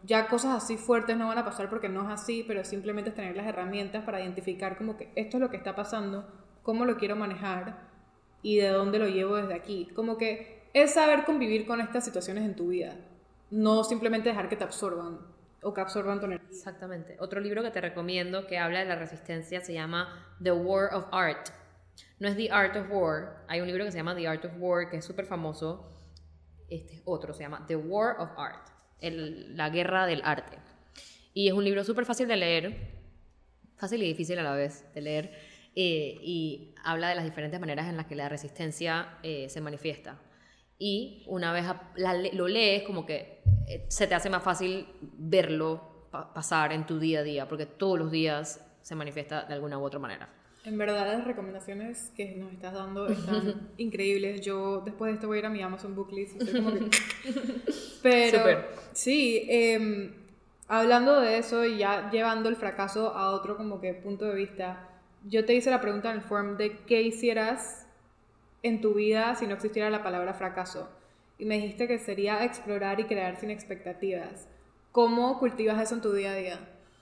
ya cosas así fuertes no van a pasar porque no es así, pero simplemente es tener las herramientas para identificar como que esto es lo que está pasando, cómo lo quiero manejar y de dónde lo llevo desde aquí. Como que es saber convivir con estas situaciones en tu vida, no simplemente dejar que te absorban o que absorban tu energía. Exactamente. Otro libro que te recomiendo que habla de la resistencia se llama The War of Art. No es The Art of War. Hay un libro que se llama The Art of War que es súper famoso. Este otro se llama The War of Art, el, la guerra del arte. Y es un libro súper fácil de leer, fácil y difícil a la vez de leer, eh, y habla de las diferentes maneras en las que la resistencia eh, se manifiesta. Y una vez la, lo lees, como que eh, se te hace más fácil verlo pa- pasar en tu día a día, porque todos los días se manifiesta de alguna u otra manera. En verdad las recomendaciones que nos estás dando están increíbles. Yo después de esto voy a ir a mi Amazon Booklist. Estoy como que... Pero Súper. sí, eh, hablando de eso y ya llevando el fracaso a otro como que punto de vista, yo te hice la pregunta en el forum de qué hicieras en tu vida si no existiera la palabra fracaso. Y me dijiste que sería explorar y crear sin expectativas. ¿Cómo cultivas eso en tu día a día?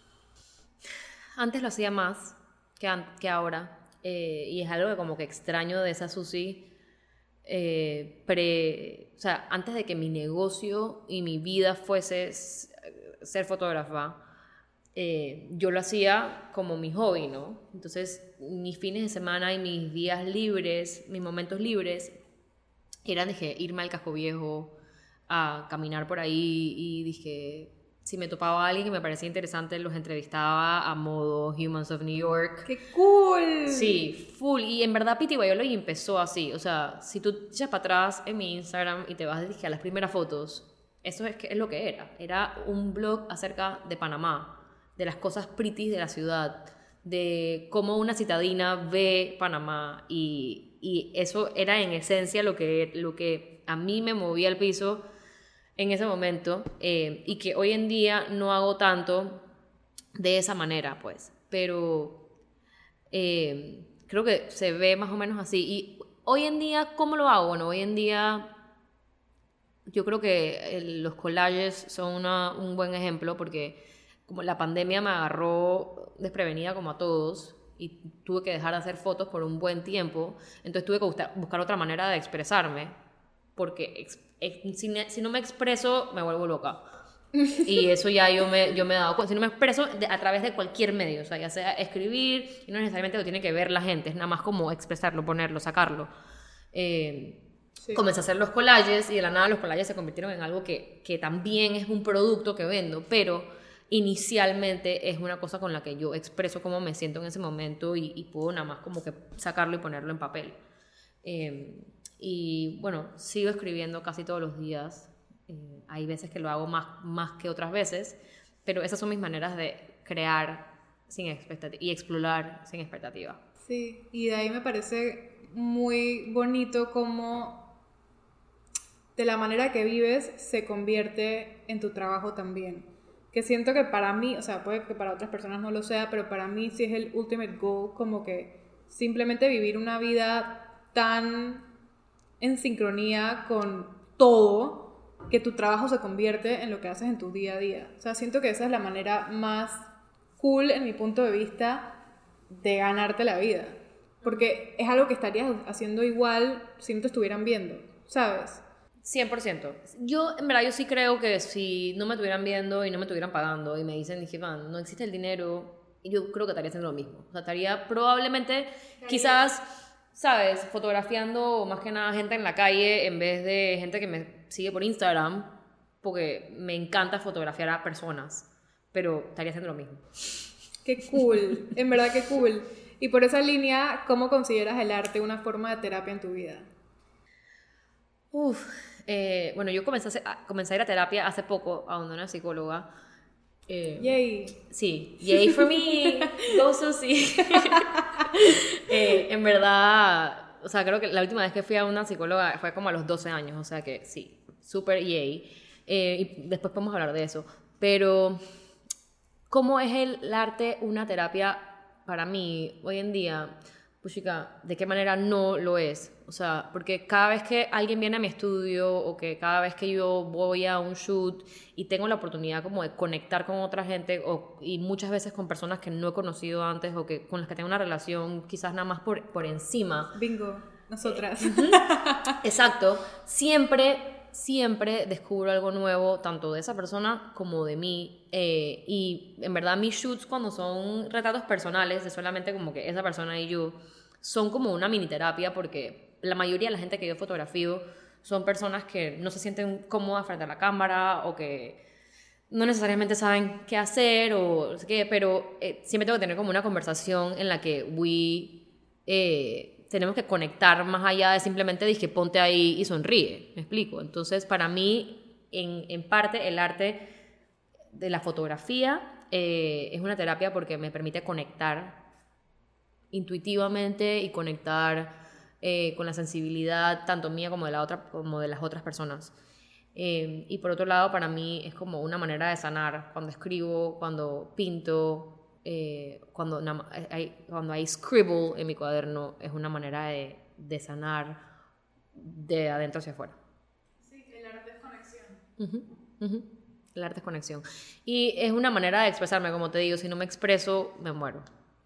Antes lo hacía más que, an- que ahora, eh, y es algo que como que extraño de esa Susi, eh, pre, o sea, antes de que mi negocio y mi vida fuese s- ser fotógrafa, eh, yo lo hacía como mi hobby, ¿no? Entonces, mis fines de semana y mis días libres, mis momentos libres, eran, dije, irme al Casco Viejo a caminar por ahí y dije, si me topaba a alguien que me parecía interesante, los entrevistaba a modo Humans of New York. ¡Qué cool! Sí, full. Y en verdad Pity Biology empezó así. O sea, si tú echas para atrás en mi Instagram y te vas dije, a las primeras fotos, eso es, que, es lo que era. Era un blog acerca de Panamá, de las cosas pretty de la ciudad, de cómo una citadina ve Panamá. Y, y eso era en esencia lo que, lo que a mí me movía al piso en ese momento, eh, y que hoy en día no hago tanto de esa manera, pues. Pero eh, creo que se ve más o menos así. Y hoy en día, ¿cómo lo hago? Bueno, hoy en día yo creo que el- los collages son una- un buen ejemplo porque como la pandemia me agarró desprevenida como a todos y tuve que dejar de hacer fotos por un buen tiempo, entonces tuve que buscar, buscar otra manera de expresarme porque ex- ex- si, ne- si no me expreso me vuelvo loca. Y eso ya yo me, yo me he dado cuenta. Si no me expreso de- a través de cualquier medio, o sea, ya sea escribir, y no necesariamente lo tiene que ver la gente, es nada más como expresarlo, ponerlo, sacarlo. Eh, Sí. Comencé a hacer los collages y de la nada los collages se convirtieron en algo que, que también es un producto que vendo, pero inicialmente es una cosa con la que yo expreso cómo me siento en ese momento y, y puedo nada más como que sacarlo y ponerlo en papel. Eh, y bueno, sigo escribiendo casi todos los días. Eh, hay veces que lo hago más, más que otras veces, pero esas son mis maneras de crear sin expectativa y explorar sin expectativa. Sí, y de ahí me parece muy bonito cómo de la manera que vives se convierte en tu trabajo también. Que siento que para mí, o sea, puede que para otras personas no lo sea, pero para mí sí es el ultimate goal, como que simplemente vivir una vida tan en sincronía con todo, que tu trabajo se convierte en lo que haces en tu día a día. O sea, siento que esa es la manera más cool, en mi punto de vista, de ganarte la vida. Porque es algo que estarías haciendo igual si no te estuvieran viendo, ¿sabes? cien por ciento. Yo, en verdad, yo sí creo que si no me estuvieran viendo y no me estuvieran pagando y me dicen, dije, man, no existe el dinero, yo creo que estaría haciendo lo mismo. O sea, estaría probablemente, quizás, ¿sabes? Fotografiando más que nada gente en la calle en vez de gente que me sigue por Instagram, porque me encanta fotografiar a personas, pero estaría haciendo lo mismo. Qué cool, en verdad qué cool. Y por esa línea, ¿cómo consideras el arte una forma de terapia en tu vida? Uf, eh, bueno, yo comencé a, hacer- a- comencé a ir a terapia hace poco, a donde una psicóloga. Eh, Yay. Sí, yay for me, go Susi. Eh, en verdad, o sea, creo que la última vez que fui a una psicóloga fue como a los doce años, o sea que sí, súper yay. Eh, y después podemos hablar de eso. Pero, ¿cómo es el, el arte una terapia para mí hoy en día? puchica, ¿de qué manera no lo es? O sea, porque cada vez que alguien viene a mi estudio o que cada vez que yo voy a un shoot y tengo la oportunidad como de conectar con otra gente o, y muchas veces con personas que no he conocido antes o que, con las que tengo una relación quizás nada más por, por encima. Bingo, nosotras. Eh, uh-huh. Exacto. Siempre, siempre descubro algo nuevo, tanto de esa persona como de mí. Eh, y en verdad mis shoots cuando son retratos personales, de solamente como que esa persona y yo, son como una mini terapia porque la mayoría de la gente que yo fotografío son personas que no se sienten cómodas frente a la cámara o que no necesariamente saben qué hacer o no sé qué, pero eh, siempre tengo que tener como una conversación en la que we, eh, tenemos que conectar más allá de simplemente dije ponte ahí y sonríe, me explico. Entonces para mí en, en parte el arte de la fotografía eh, es una terapia porque me permite conectar intuitivamente y conectar eh, con la sensibilidad tanto mía como de, la otra, como de las otras personas. Eh, y por otro lado, para mí es como una manera de sanar cuando escribo, cuando pinto, eh, cuando, hay, cuando hay scribble en mi cuaderno, es una manera de, de sanar de adentro hacia afuera. Sí, el arte es conexión. Uh-huh, uh-huh. El arte es conexión. Y es una manera de expresarme, como te digo, si no me expreso, me muero.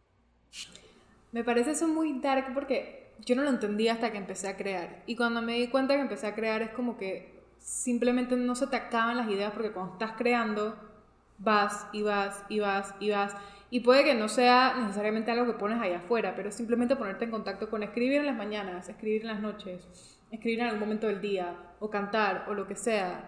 Me parece eso muy dark porque yo no lo entendía hasta que empecé a crear. Y cuando me di cuenta que empecé a crear es como que simplemente no se te acaban las ideas porque cuando estás creando vas y vas y vas y vas. Y puede que no sea necesariamente algo que pones allá afuera, pero simplemente ponerte en contacto con escribir en las mañanas, escribir en las noches, escribir en algún momento del día, o cantar, o lo que sea.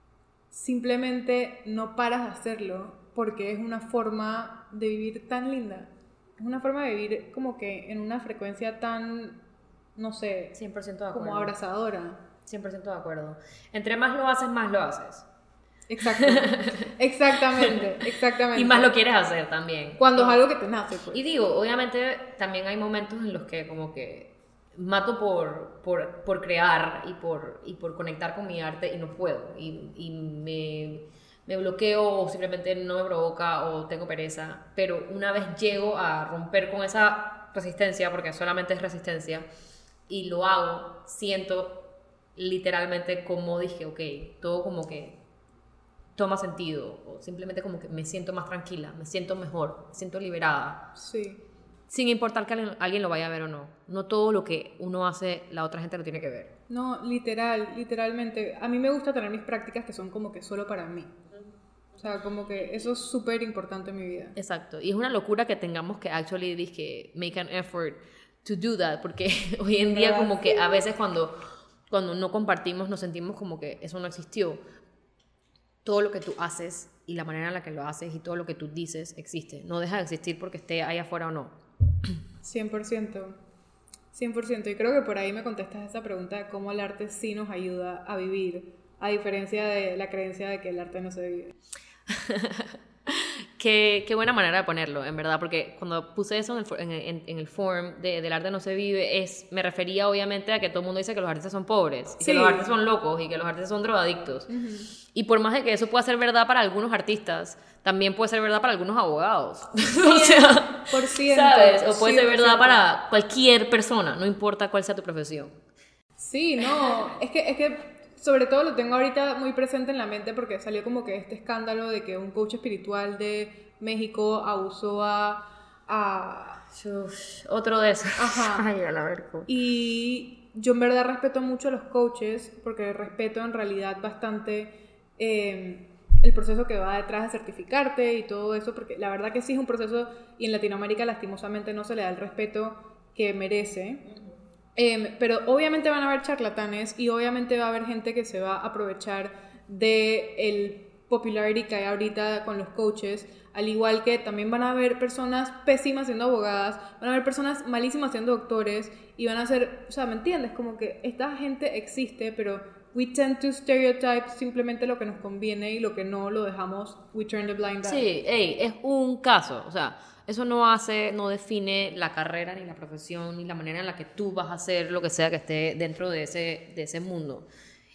Simplemente no paras de hacerlo porque es una forma de vivir tan linda. Es una forma de vivir como que en una frecuencia tan, no sé, cien por ciento de acuerdo. Como abrazadora. cien por ciento de acuerdo. Entre más lo haces, más lo haces. Exacto. Exactamente, exactamente. Y más lo quieres hacer también. Cuando es algo que te nace, pues. Y digo, obviamente también hay momentos en los que como que mato por, por, por crear y por, y por conectar con mi arte y no puedo. Y, y me, me bloqueo o simplemente no me provoca o tengo pereza. Pero una vez llego a romper con esa resistencia, porque solamente es resistencia, y lo hago, siento literalmente como dije, ok, todo como que toma sentido, o simplemente como que me siento más tranquila, me siento mejor, me siento liberada. Sí. Sin importar que alguien, alguien lo vaya a ver o no. No todo lo que uno hace, la otra gente lo tiene que ver. No, literal, literalmente. A mí me gusta tener mis prácticas que son como que solo para mí. O sea, como que eso es súper importante en mi vida. Exacto. Y es una locura que tengamos que actually dije, make an effort to do that, porque hoy en día como que a veces cuando, cuando no compartimos nos sentimos como que eso no existió. Todo lo que tú haces y la manera en la que lo haces y todo lo que tú dices existe. No deja de existir porque esté ahí afuera o no. cien por ciento. cien por ciento. Y creo que por ahí me contestas esa pregunta de cómo el arte sí nos ayuda a vivir, a diferencia de la creencia de que el arte no se vive. Qué, qué buena manera de ponerlo, en verdad, porque cuando puse eso en el, en, en, en el form de, del arte no se vive, es, me refería obviamente a que todo el mundo dice que los artistas son pobres, y sí. que los artistas son locos, y que los artistas son drogadictos. Uh-huh. Y por más de que eso pueda ser verdad para algunos artistas, también puede ser verdad para algunos abogados. O sea, por ciento, ¿sabes? O puede cien ser por ciento. verdad para cualquier persona, no importa cuál sea tu profesión. Sí, no, es que... Es que sobre todo lo tengo ahorita muy presente en la mente porque salió como que este escándalo de que un coach espiritual de México abusó a... a... Uf, otro de esos. Ajá. Ay, a la verga. Y yo en verdad respeto mucho a los coaches porque respeto en realidad bastante eh, el proceso que va detrás de certificarte y todo eso, porque la verdad que sí es un proceso y en Latinoamérica lastimosamente no se le da el respeto que merece. Eh, pero obviamente van a haber charlatanes y obviamente va a haber gente que se va a aprovechar del popularity que hay ahorita con los coaches, al igual que también van a haber personas pésimas siendo abogadas, van a haber personas malísimas siendo doctores y van a ser, o sea, ¿me entiendes? Como que esta gente existe, pero we tend to stereotype simplemente lo que nos conviene y lo que no lo dejamos, we turn the blind eye. Sí, ey, es un caso, o sea, eso no hace, no define la carrera, ni la profesión, ni la manera en la que tú vas a hacer lo que sea que esté dentro de ese, de ese mundo.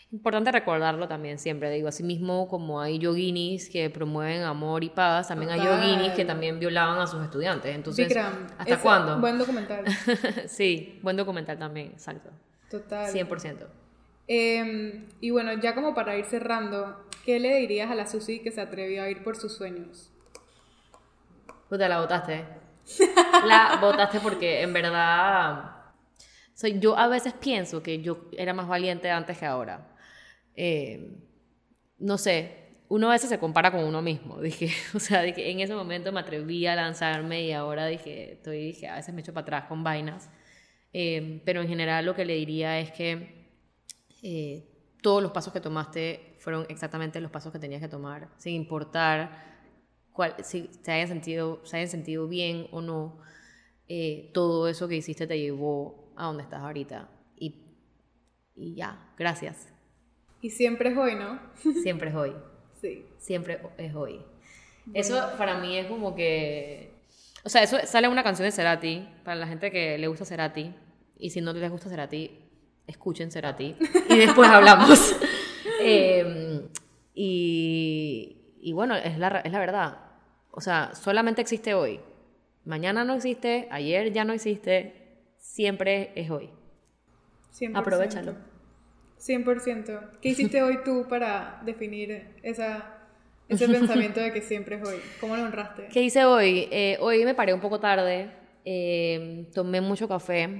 Importante recordarlo también siempre, digo, así mismo como hay yoginis que promueven amor y paz, también hay Total. yoginis que también violaban a sus estudiantes, entonces, Bikram, ¿hasta ese- cuándo? Buen documental. Sí, buen documental también, exacto, Total. cien por ciento. Eh, y bueno, ya como para ir cerrando, ¿qué le dirías a la Susi que se atrevió a ir por sus sueños? Puta, la botaste. La botaste porque en verdad... O sea, yo a veces pienso que yo era más valiente antes que ahora. Eh, no sé, uno a veces se compara con uno mismo. Dije, o sea, dije, en ese momento me atreví a lanzarme y ahora dije, estoy, dije, a veces me echo para atrás con vainas. Eh, pero en general lo que le diría es que eh, todos los pasos que tomaste fueron exactamente los pasos que tenías que tomar, sin importar cuál, si se hayan sentido, se hayan sentido bien o no. Eh, todo eso que hiciste te llevó a donde estás ahorita. Y, y ya, gracias. Y siempre es hoy, ¿no? Siempre es hoy. Sí. Siempre es hoy. Bueno. Eso para mí es como que... O sea, eso sale una canción de Cerati, para la gente que le gusta Cerati. Y si no les gusta Cerati, escuchen Cerati. Y después hablamos. eh, y, y bueno, es la, es la verdad. O sea, solamente existe hoy. Mañana no existe, ayer ya no existe, siempre es hoy. cien por ciento. Aprovechalo. cien por ciento. ¿Qué hiciste hoy tú para definir esa, ese pensamiento de que siempre es hoy? ¿Cómo lo honraste? ¿Qué hice hoy? Eh, hoy me paré un poco tarde, eh, tomé mucho café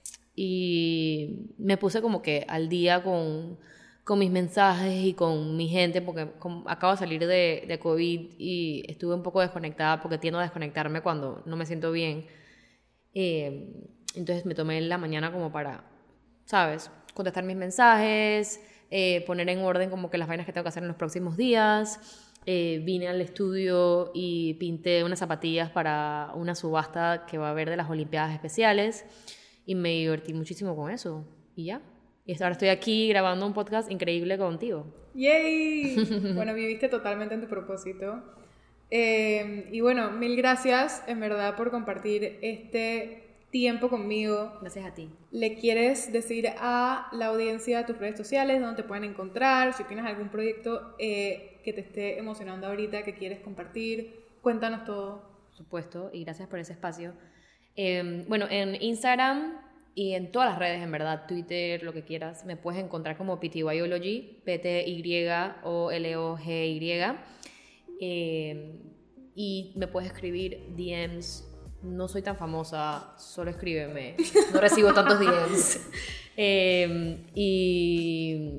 y me puse como que al día con, con mis mensajes y con mi gente, porque como acabo de salir de, de COVID y estuve un poco desconectada porque tiendo a desconectarme cuando no me siento bien. Eh, entonces me tomé la mañana como para, ¿sabes? Contestar mis mensajes, eh, poner en orden como que las vainas que tengo que hacer en los próximos días. Eh, vine al estudio y pinté unas zapatillas para una subasta que va a haber de las Olimpiadas Especiales y me divertí muchísimo con eso y ya. Y ahora estoy aquí grabando un podcast increíble contigo. ¡Yay! Bueno, viviste totalmente en tu propósito. Eh, y bueno, mil gracias en verdad por compartir este tiempo conmigo. Gracias a ti. ¿Le quieres decir a la audiencia tus redes sociales, dónde te pueden encontrar? Si tienes algún proyecto eh, que te esté emocionando ahorita, que quieres compartir, cuéntanos todo. Por supuesto, y gracias por ese espacio. Eh, bueno, en Instagram y en todas las redes, en verdad, Twitter, lo que quieras, me puedes encontrar como Ptyology, P T Y O L O G Y. Eh, y me puedes escribir D Ms. No soy tan famosa, solo escríbeme. No recibo tantos D Ms. Eh, y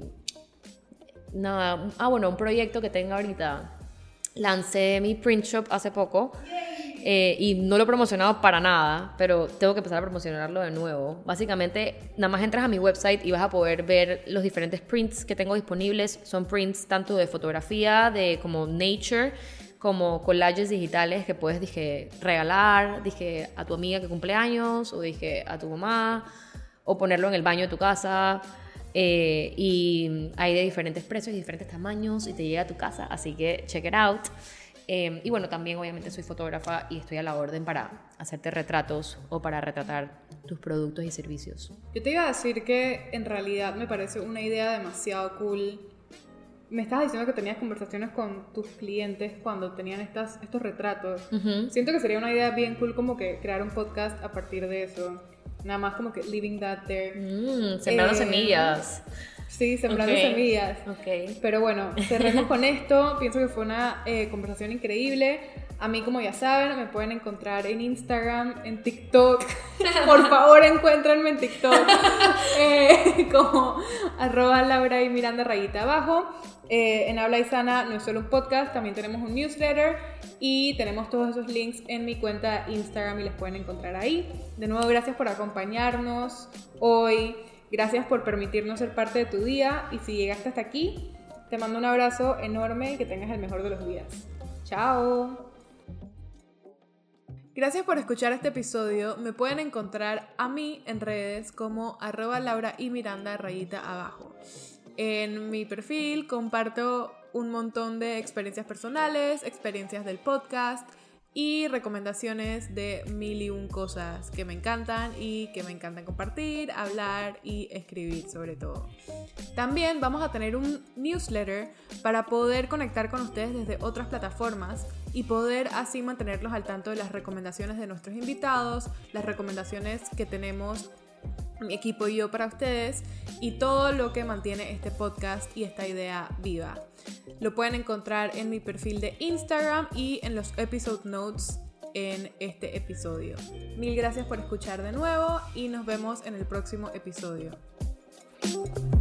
nada, ah bueno, un proyecto que tengo ahorita. Lancé mi print shop hace poco eh, y no lo he promocionado para nada, pero tengo que empezar a promocionarlo de nuevo. Básicamente, nada más entras a mi website y vas a poder ver los diferentes prints que tengo disponibles. Son prints tanto de fotografía, de como nature, como collages digitales que puedes, dije, regalar, dije, a tu amiga que cumple años, o dije, a tu mamá, o ponerlo en el baño de tu casa. Eh, y hay de diferentes precios y diferentes tamaños y te llega a tu casa, así que check it out. Eh, y bueno, también obviamente soy fotógrafa y estoy a la orden para hacerte retratos o para retratar tus productos y servicios. Yo te iba a decir que en realidad me parece una idea demasiado cool. Me estabas diciendo que tenías conversaciones con tus clientes cuando tenían estas, estos retratos. Uh-huh. Siento que sería una idea bien cool como que crear un podcast a partir de eso. Nada más como que leaving that there. Mm, sembrando Eh, semillas. Sí, sembrando Okay. semillas. Ok. Pero bueno, cerremos con esto. Pienso que fue una eh, conversación increíble. A mí, como ya saben, me pueden encontrar en Instagram, en TikTok. Por favor, encuéntrenme en TikTok. eh, como arroba Laura y Miranda rayita abajo. Eh, en Habla y Sana no es solo un podcast, también tenemos un newsletter y tenemos todos esos links en mi cuenta Instagram y les pueden encontrar ahí. De nuevo, gracias por acompañarnos hoy. Gracias por permitirnos ser parte de tu día y si llegaste hasta aquí, te mando un abrazo enorme y que tengas el mejor de los días. ¡Chao! Gracias por escuchar este episodio. Me pueden encontrar a mí en redes como arroba Laura y Miranda rayita abajo. En mi perfil comparto un montón de experiencias personales, experiencias del podcast y recomendaciones de mil y un cosas que me encantan y que me encantan compartir, hablar y escribir sobre todo. También vamos a tener un newsletter para poder conectar con ustedes desde otras plataformas y poder así mantenerlos al tanto de las recomendaciones de nuestros invitados, las recomendaciones que tenemos mi equipo y yo para ustedes y todo lo que mantiene este podcast y esta idea viva. Lo pueden encontrar en mi perfil de Instagram y en los episode notes en este episodio. Mil gracias por escuchar de nuevo y nos vemos en el próximo episodio.